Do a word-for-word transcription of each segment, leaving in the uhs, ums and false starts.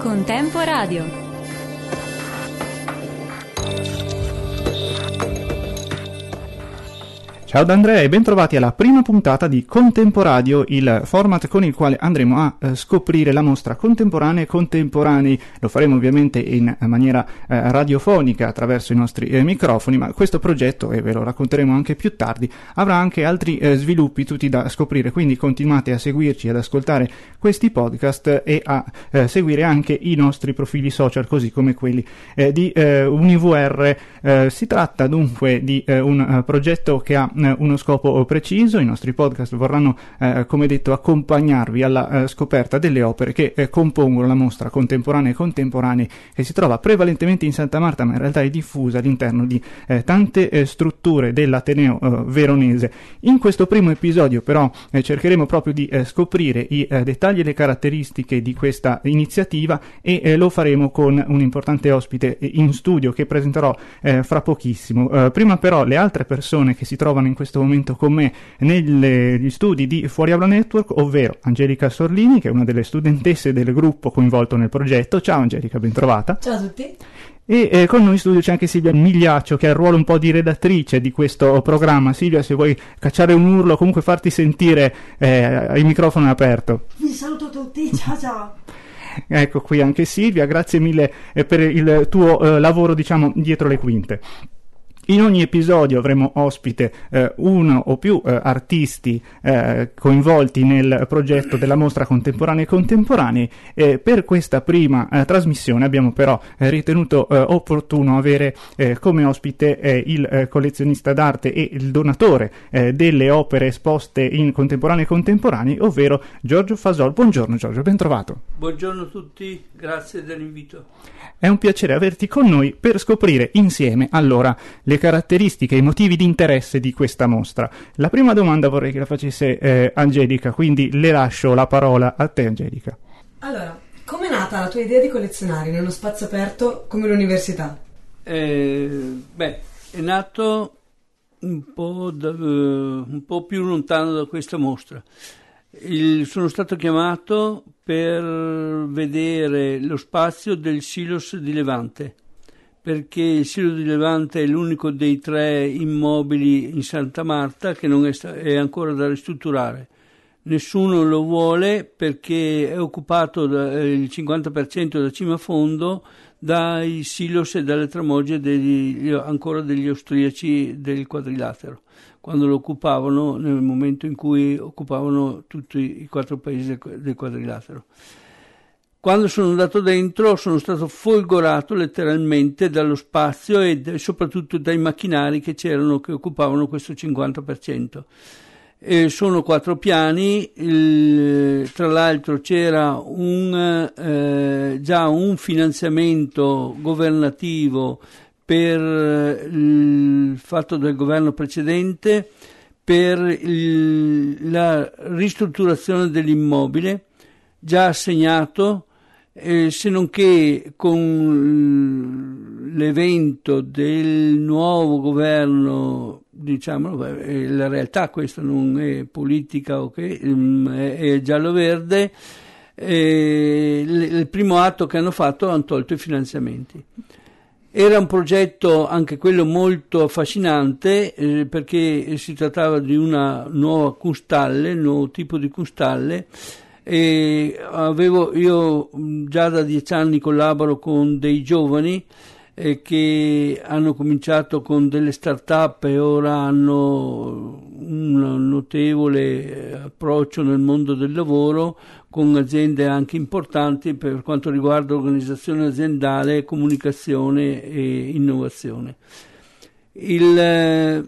Contempo Radio. Ciao da Andrea e bentrovati alla prima puntata di Contempo Radio, il format con il quale andremo a eh, scoprire la mostra Contemporanee e Contemporanei. Lo faremo ovviamente in maniera eh, radiofonica attraverso i nostri eh, microfoni, ma questo progetto, e ve lo racconteremo anche più tardi, avrà anche altri eh, sviluppi tutti da scoprire, quindi continuate a seguirci, ad ascoltare questi podcast e a eh, seguire anche i nostri profili social, così come quelli eh, di eh, UniVR. Eh, si tratta dunque di eh, un uh, progetto che ha uno scopo preciso. I nostri podcast vorranno, eh, come detto, accompagnarvi alla eh, scoperta delle opere che eh, compongono la mostra Contemporanee e Contemporanei, che si trova prevalentemente in Santa Marta, ma in realtà è diffusa all'interno di eh, tante eh, strutture dell'Ateneo eh, veronese. In questo primo episodio però eh, cercheremo proprio di eh, scoprire i eh, dettagli e le caratteristiche di questa iniziativa e eh, lo faremo con un importante ospite in studio che presenterò eh, fra pochissimo. Eh, prima però le altre persone che si trovano in questo momento con me negli studi di Fuori Aula Network, ovvero Angelica Sorlini, che è una delle studentesse del gruppo coinvolto nel progetto. Ciao Angelica, ben trovata. Ciao a tutti. E eh, con noi in studio c'è anche Silvia Migliaccio, che ha il ruolo un po' di redattrice di questo programma. Silvia, se vuoi cacciare un urlo, comunque farti sentire, eh, il microfono è aperto. Vi saluto tutti, ciao ciao. Ecco qui anche Silvia, grazie mille eh, per il tuo eh, lavoro, diciamo, dietro le quinte. In ogni episodio avremo ospite eh, uno o più eh, artisti eh, coinvolti nel progetto della mostra Contemporanee e Contemporanei. Eh, per questa prima eh, trasmissione abbiamo però eh, ritenuto eh, opportuno avere eh, come ospite eh, il eh, collezionista d'arte e il donatore eh, delle opere esposte in Contemporanee e Contemporanei, ovvero Giorgio Fasol. Buongiorno Giorgio, ben trovato. Buongiorno a tutti, grazie dell'invito. È un piacere averti con noi per scoprire insieme allora le caratteristiche e i motivi di interesse di questa mostra. La prima domanda vorrei che la facesse eh, Angelica, quindi le lascio la parola a te Angelica. Allora, com'è nata la tua idea di collezionare in uno spazio aperto come l'università? Eh, beh, è nato un po', da, uh, un po' più lontano da questa mostra. Il, sono stato chiamato per vedere lo spazio del Silos di Levante, perché il Silo di Levante è l'unico dei tre immobili in Santa Marta che non è, sta- è ancora da ristrutturare. Nessuno lo vuole perché è occupato da, eh, il cinquanta per cento da cima a fondo dai silos e dalle tramogge degli, ancora degli austriaci del Quadrilatero, quando lo occupavano nel momento in cui occupavano tutti i quattro paesi del, del Quadrilatero. Quando sono andato dentro sono stato folgorato letteralmente dallo spazio e de, soprattutto dai macchinari che c'erano, che occupavano questo cinquanta per cento. E sono quattro piani, il, tra l'altro c'era un, eh, già un finanziamento governativo per il fatto del governo precedente per il, la ristrutturazione dell'immobile già assegnato, eh, se non che con l'evento del nuovo governo, diciamo, eh, la realtà questa non è politica, okay, è, è giallo-verde, eh, l- il primo atto che hanno fatto hanno tolto i finanziamenti. Era un progetto anche quello molto affascinante, eh, perché si trattava di una nuova Kunsthalle, un nuovo tipo di Kunsthalle, e avevo, io già da dieci anni collaboro con dei giovani eh, che hanno cominciato con delle start-up e ora hanno un notevole approccio nel mondo del lavoro, con aziende anche importanti per quanto riguarda organizzazione aziendale, comunicazione e innovazione. Il eh,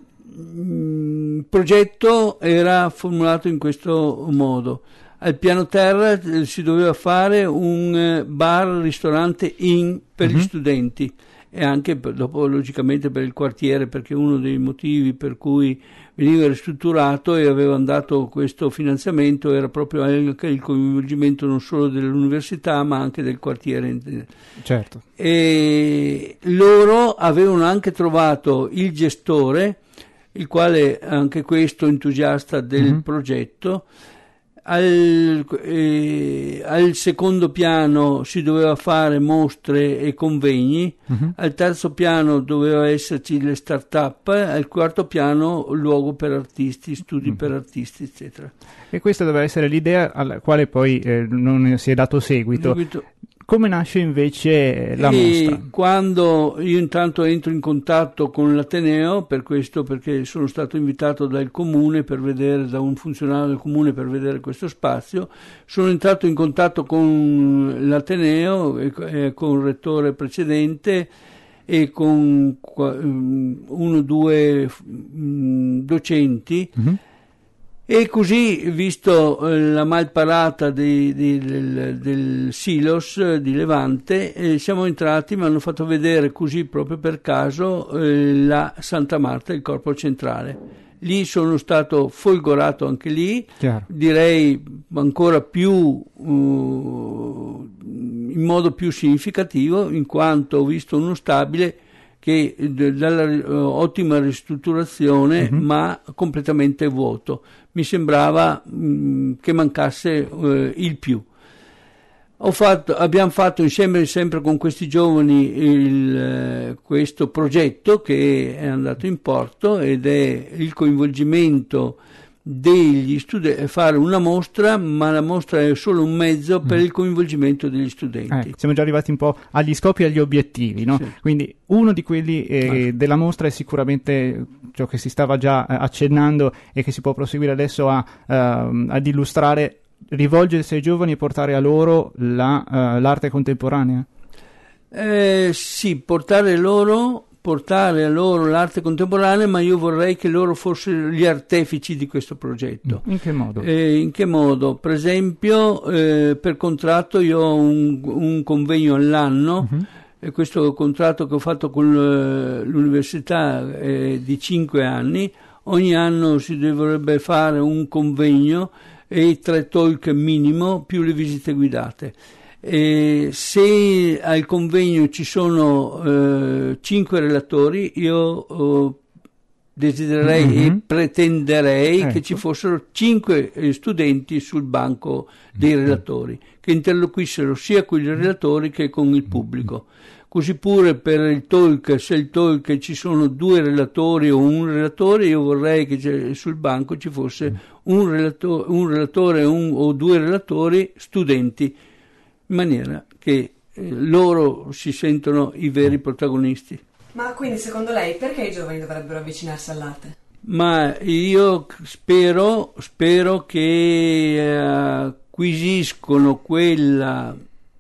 progetto era formulato in questo modo. Al piano terra eh, si doveva fare un eh, bar, ristorante in per mm-hmm. gli studenti e anche per, dopo logicamente per il quartiere, perché uno dei motivi per cui veniva ristrutturato e aveva dato questo finanziamento era proprio anche il coinvolgimento non solo dell'università ma anche del quartiere. Certo. E loro avevano anche trovato il gestore, il quale anche questo entusiasta del mm-hmm. progetto, al, eh, al secondo piano si doveva fare mostre e convegni, uh-huh. Al terzo piano doveva esserci le start-up, al quarto piano luogo per artisti, studi uh-huh. per artisti, eccetera. E questa doveva essere l'idea alla quale poi eh, non si è dato seguito. seguito. Come nasce invece la e mostra? Quando io intanto entro in contatto con l'Ateneo, per questo, perché sono stato invitato dal comune per vedere, da un funzionario del comune per vedere questo spazio, sono entrato in contatto con l'Ateneo e, e con il rettore precedente e con uno o due mh, docenti. Mm-hmm. E così, visto eh, la malparata di, di, del, del Silos eh, di Levante, eh, siamo entrati, mi hanno fatto vedere così proprio per caso eh, la Santa Marta, il corpo centrale. Lì sono stato folgorato anche lì, Chiaro. direi ancora più uh, in modo più significativo, in quanto ho visto uno stabile che dalla uh, ottima ristrutturazione mm-hmm. ma completamente vuoto. Mi sembrava mh, che mancasse uh, il più. Ho fatto, abbiamo fatto insieme sempre con questi giovani il, eh, questo progetto che è andato in porto ed è il coinvolgimento degli studenti, fare una mostra, ma la mostra è solo un mezzo per mm. il coinvolgimento degli studenti. Eh, siamo già arrivati un po' agli scopi e agli obiettivi, no? Sì. Quindi uno di quelli eh, ah. della mostra è sicuramente ciò che si stava già eh, accennando e che si può proseguire adesso a, uh, ad illustrare, rivolgersi ai giovani e portare a loro la, uh, l'arte contemporanea? Eh, sì, portare loro... portare a loro l'arte contemporanea, ma io vorrei che loro fossero gli artefici di questo progetto. In che modo? Eh, in che modo? Per esempio, eh, per contratto io ho un, un convegno all'anno, uh-huh. e questo contratto che ho fatto con l'università è di cinque anni, ogni anno si dovrebbe fare un convegno e tre talk minimo più le visite guidate. E se al convegno ci sono eh, cinque relatori, io eh, desidererei mm-hmm. e pretenderei ecco. che ci fossero cinque eh, studenti sul banco dei mm-hmm. relatori, che interloquissero sia con i relatori che con il pubblico. Così pure per il talk, se il talk ci sono due relatori o un relatore, io vorrei che sul banco ci fosse un relatore, un relatore un, o due relatori studenti, in maniera che eh, loro si sentono i veri protagonisti. Ma quindi secondo lei perché i giovani dovrebbero avvicinarsi all'arte? Ma io spero, spero che eh, acquisiscono quella,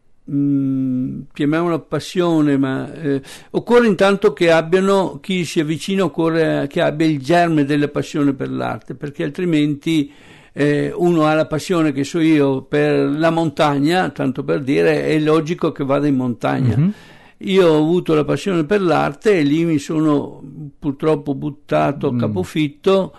mh, chiamiamola passione, ma eh, occorre intanto che abbiano, chi si avvicina occorre che abbia il germe della passione per l'arte, perché altrimenti Eh, uno ha la passione, che so io, per la montagna, tanto per dire, è logico che vada in montagna. Mm-hmm. Io ho avuto la passione per l'arte e lì mi sono purtroppo buttato a mm. capofitto.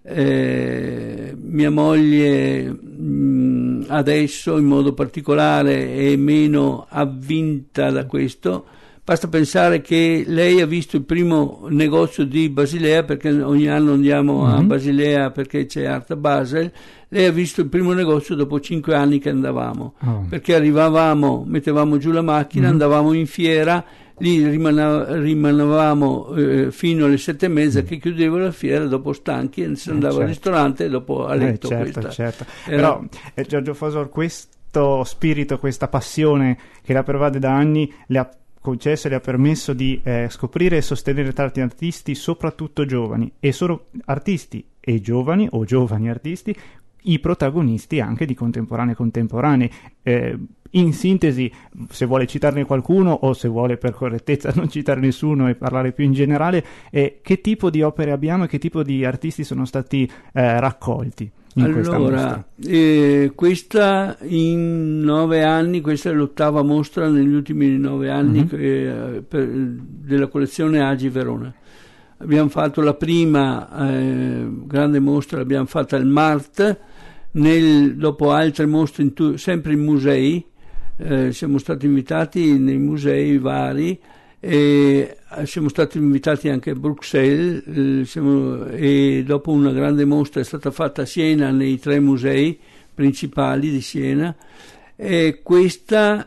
Eh, mia moglie mh, adesso in modo particolare è meno avvinta da questo. Basta pensare che lei ha visto il primo negozio di Basilea, perché ogni anno andiamo mm-hmm. a Basilea perché c'è Art Basel. Lei ha visto il primo negozio dopo cinque anni che andavamo, oh. perché arrivavamo, mettevamo giù la macchina, mm-hmm. andavamo in fiera, lì rimana- rimanevamo eh, fino alle sette e mezza mm. che chiudeva la fiera, dopo stanchi e si andava eh, certo. al ristorante e dopo a letto. Eh, certo, questa. certo. Era... Però eh, Giorgio Fosor, questo spirito, questa passione che la pervade da anni le ha concesso e le ha permesso di eh, scoprire e sostenere tanti artisti, soprattutto giovani, e solo artisti e giovani o giovani artisti, i protagonisti anche di contemporanei contemporanei. Eh, in sintesi, se vuole citarne qualcuno o se vuole per correttezza non citare nessuno e parlare più in generale, eh, che tipo di opere abbiamo e che tipo di artisti sono stati eh, raccolti in allora, questa mostra? Eh, questa in nove anni, questa è l'ottava mostra negli ultimi nove anni mm-hmm. che, eh, per, della collezione Agi Verona. Abbiamo fatto la prima eh, grande mostra, l'abbiamo fatta al Mart, nel, dopo altre mostre in tu, sempre in musei, eh, siamo stati invitati nei musei vari e siamo stati invitati anche a Bruxelles eh, siamo, e dopo una grande mostra è stata fatta a Siena nei tre musei, principali di Siena. E questa,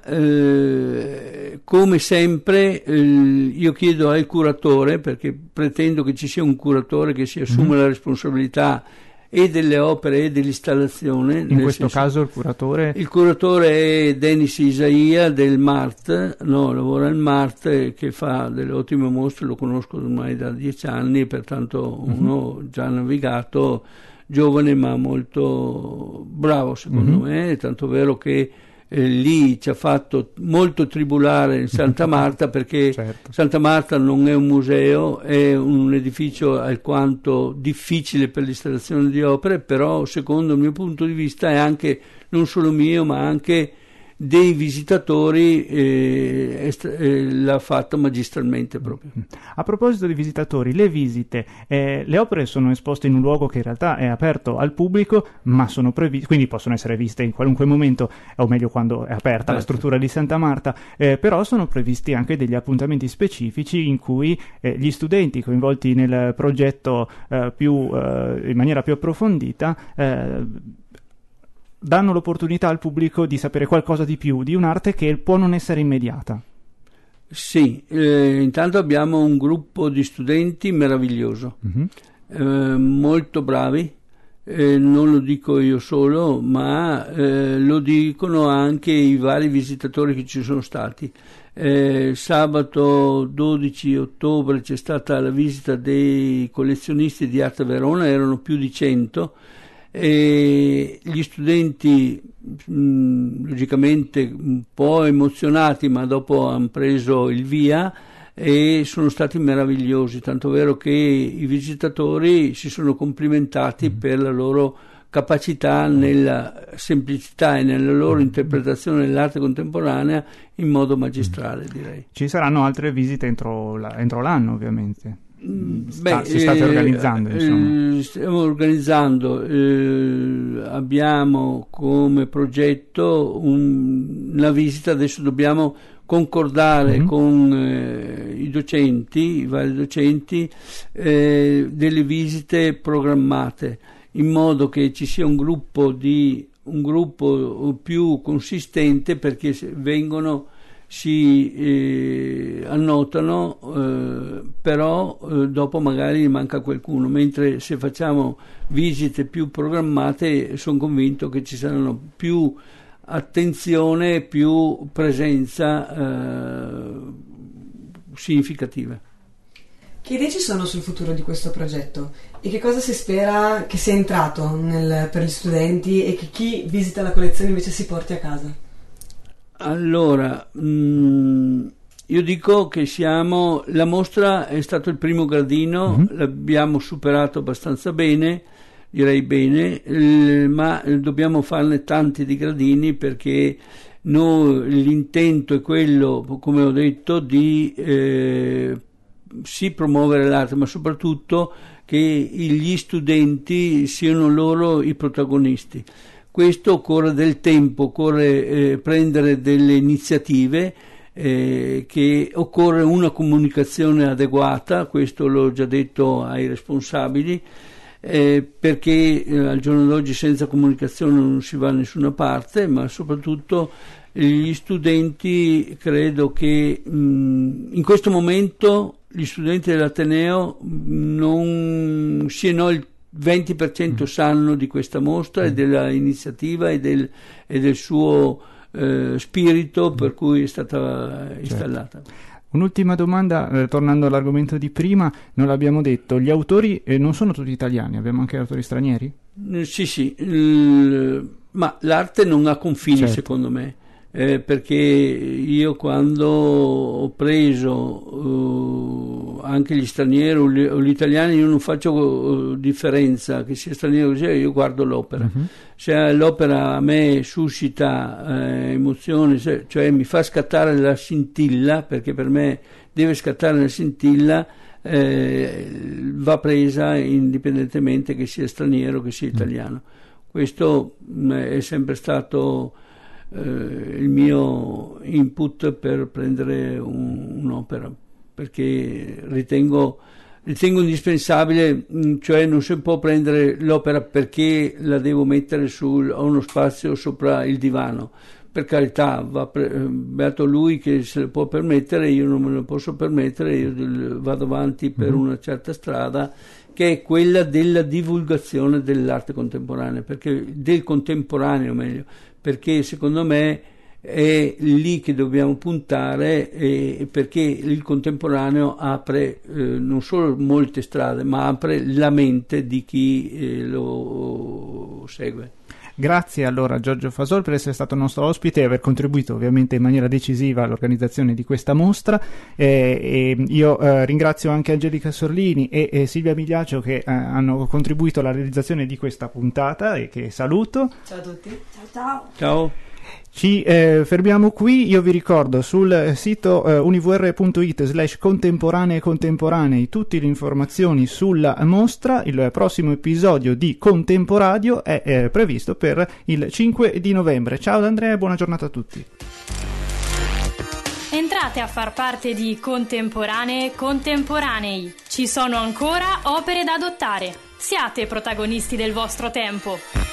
eh, come sempre, eh, io chiedo al curatore, perché pretendo che ci sia un curatore che si assume mm-hmm. la responsabilità e delle opere e dell'installazione. In questo senso, caso il curatore? Il curatore è Denis Isaia del Mart, no, lavora al Mart, che fa delle ottime mostre, lo conosco ormai da dieci anni, pertanto mm-hmm. uno già navigato, giovane ma molto bravo secondo mm-hmm. me, tanto vero che eh, lì ci ha fatto molto tribulare in Santa Marta, perché certo. Santa Marta non è un museo, è un edificio alquanto difficile per l'installazione di opere, però secondo il mio punto di vista è anche, non solo mio, ma anche dei visitatori, eh, est- eh, l'ha fatto magistralmente proprio. A proposito di visitatori, le visite, eh, le opere sono esposte in un luogo che in realtà è aperto al pubblico, ma sono previste, quindi possono essere viste in qualunque momento, o meglio quando è aperta certo. la struttura di Santa Marta, eh, però sono previsti anche degli appuntamenti specifici in cui eh, gli studenti coinvolti nel progetto eh, più eh, in maniera più approfondita eh, danno l'opportunità al pubblico di sapere qualcosa di più di un'arte che può non essere immediata. Sì, eh, intanto abbiamo un gruppo di studenti meraviglioso, mm-hmm. eh, molto bravi, eh, non lo dico io solo, ma eh, lo dicono anche i vari visitatori che ci sono stati. Eh, sabato dodici ottobre c'è stata la visita dei collezionisti di Arte Verona, erano più di cento, e gli studenti mh, logicamente un po' emozionati, ma dopo hanno preso il via e sono stati meravigliosi, tanto vero che i visitatori si sono complimentati per la loro capacità nella semplicità e nella loro interpretazione dell'arte contemporanea in modo magistrale, direi. Ci saranno altre visite entro, la, entro l'anno, ovviamente. Sta, Beh, si state eh, organizzando, insomma. Eh, stiamo organizzando, eh, abbiamo come progetto un, una visita, adesso dobbiamo concordare mm-hmm. con eh, i docenti, i vari docenti, eh, delle visite programmate, in modo che ci sia un gruppo di un gruppo più consistente, perché vengono si eh, annotano, eh, però eh, dopo magari manca qualcuno, mentre se facciamo visite più programmate sono convinto che ci saranno più attenzione, più presenza eh, significativa. Che idee ci sono sul futuro di questo progetto e che cosa si spera che sia entrato nel, per gli studenti e che chi visita la collezione invece si porti a casa? Allora, mh, io dico che siamo, la mostra è stato il primo gradino, mm-hmm. l'abbiamo superato abbastanza bene, direi bene, eh, ma dobbiamo farne tanti di gradini, perché noi, l'intento è quello, come ho detto, di eh, sì promuovere l'arte, ma soprattutto che gli studenti siano loro i protagonisti. Questo occorre del tempo, occorre eh, prendere delle iniziative, eh, che occorre una comunicazione adeguata, questo l'ho già detto ai responsabili, eh, perché eh, al giorno d'oggi senza comunicazione non si va da nessuna parte, ma soprattutto gli studenti, credo che mh, in questo momento gli studenti dell'Ateneo non siano il venti per cento mm. sanno di questa mostra mm. e della iniziativa e del, e del suo eh, spirito per cui è stata installata. Certo. Un'ultima domanda, eh, tornando all'argomento di prima, non l'abbiamo detto, gli autori eh, non sono tutti italiani, abbiamo anche autori stranieri? Eh, sì, sì, il, ma l'arte non ha confini, certo. secondo me, eh, perché io quando ho preso uh, anche gli stranieri o gli, o gli italiani, io non faccio uh, differenza, che sia straniero o che sia, io guardo l'opera. Uh-huh. Se l'opera a me suscita eh, emozioni, se, cioè mi fa scattare la scintilla, perché per me deve scattare la scintilla, eh, va presa indipendentemente che sia straniero o che sia italiano. Questo mh, è sempre stato eh, il mio input per prendere un, un'opera, perché ritengo ritengo indispensabile, cioè non si può prendere l'opera perché la devo mettere su uno spazio sopra il divano. Per carità, va pre- beato lui che se lo può permettere, io non me lo posso permettere, io vado avanti per mm-hmm. una certa strada che è quella della divulgazione dell'arte contemporanea, perché del contemporaneo meglio, perché secondo me è lì che dobbiamo puntare, e perché il contemporaneo apre eh, non solo molte strade, ma apre la mente di chi eh, lo segue. Grazie allora a Giorgio Fasol per essere stato nostro ospite e aver contribuito ovviamente in maniera decisiva all'organizzazione di questa mostra. Eh, e io eh, ringrazio anche Angelica Sorlini e, e Silvia Migliaccio che eh, hanno contribuito alla realizzazione di questa puntata e che saluto. Ciao a tutti. Ciao ciao. Ciao. Ci eh, fermiamo qui. Io vi ricordo sul sito eh, univr.it slash contemporanee contemporanei tutte le informazioni sulla mostra. Il prossimo episodio di Contemporadio è eh, previsto per il cinque di novembre. Ciao da Andrea e buona giornata a tutti. Entrate a far parte di Contemporanee Contemporanei. Ci sono ancora opere da adottare. Siate protagonisti del vostro tempo.